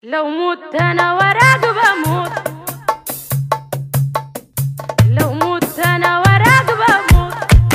لو مت انا وراك بموت، لو مت انا وراك بموت.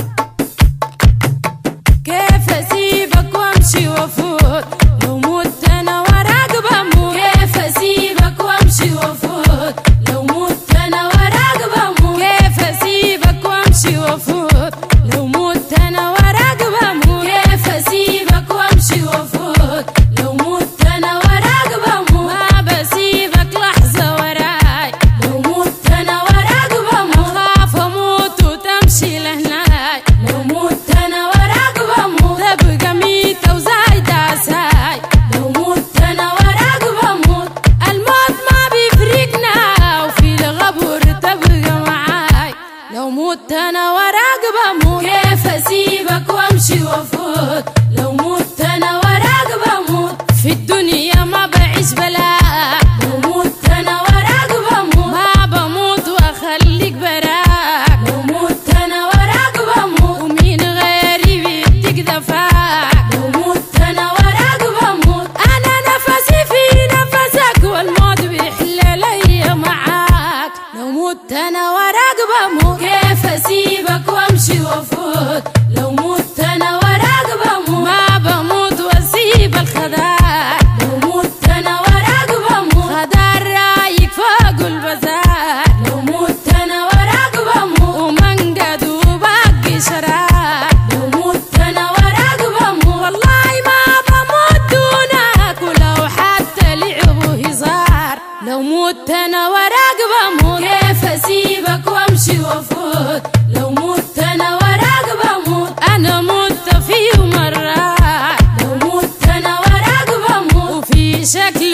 كيف اسيبك وامشي وافوت؟ لو مت انا وراك بموت. كيف اسيبك وامشي وافوت؟ لو مت انا وراك بموت. كيف اسيبك وامشي وافوت؟ لو مت انا وراك بموت. كيف اسيبك وامشي وافوت؟ لو مت انا وراك بموت. ما بسيبك لحظة وراي، لو مت انا وراك بموت. خاف اموت وتمشي لهناي، لو مت انا وراك بموت. تبقى ميتة وزايدة عساي، لو مت انا وراك بموت. الموت ما بيفرقنا وفي الغبر تبقى معاي، لو مت انا وراك بموت. كيف اسيبك وامشي وافوت؟ لو مت انا وراك بموت. في الدنيا ما بعيش بلاء، لو مت انا وراك بموت. ما بموت واخليك براك، لو مت انا وراك بموت. ومين غيري بيديك دفاك، لو مت انا وراك بموت. انا نفسي في نفسك والموت بيحل ليا معاك، لو مت انا وراك بموت. كيف اسيبك وامشي وافوت؟ لو مت انا وراك بموت. ما بموت واسيب الخداع، لو مت انا وراك بموت. خدار رايك فوق البزار، لو مت انا وراك بموت. ومنقد وباقي شراب، لو مت انا وراك بموت. والله ما بموت دونك ولو حتى لعبوا هزار، لو مت انا وراك بموت. كيف اسيبك وامشي وافوت؟ لو مت انا وراك بموت. انا مت في مرات، لو مت انا وراك بموت. وفي شكل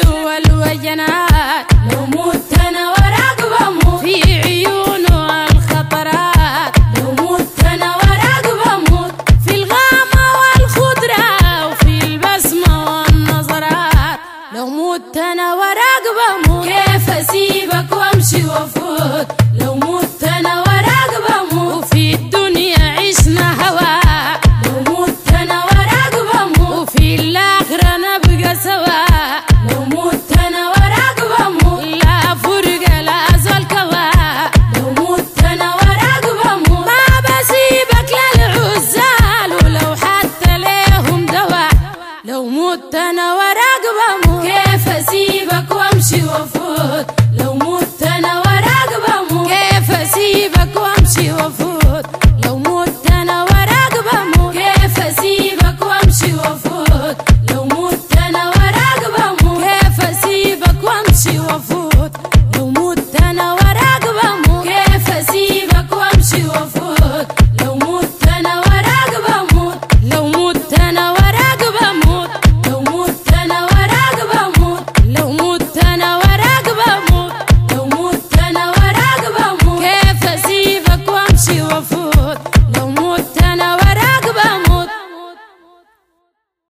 والوجنات، لو مت انا وراك بموت. في عيونه الخطرات، لو مت انا وراك بموت. في الغامة والخضرة وفي البسمة والنظرات، لو مت انا وراك بموت. كيف اسيبك وامشي وافوت؟